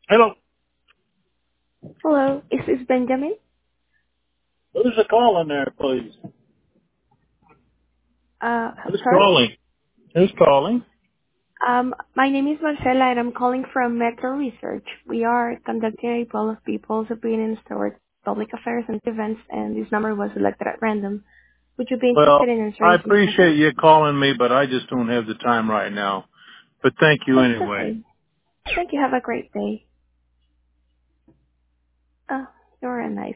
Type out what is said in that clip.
Hello. Hello, is this Benjamin? Who's the calling there, please? I'm Who's sorry. calling? Who's calling? My name is Marcela and I'm calling from Metro Research. We are conducting a poll of people's opinions toward public affairs and events, and this number was selected at random. Would you be Well, interested in I answering some questions? appreciate you calling me, but I just don't have the time right now. But thank you That's anyway. okay. Thank you. Have a great day. Uh, you're a nice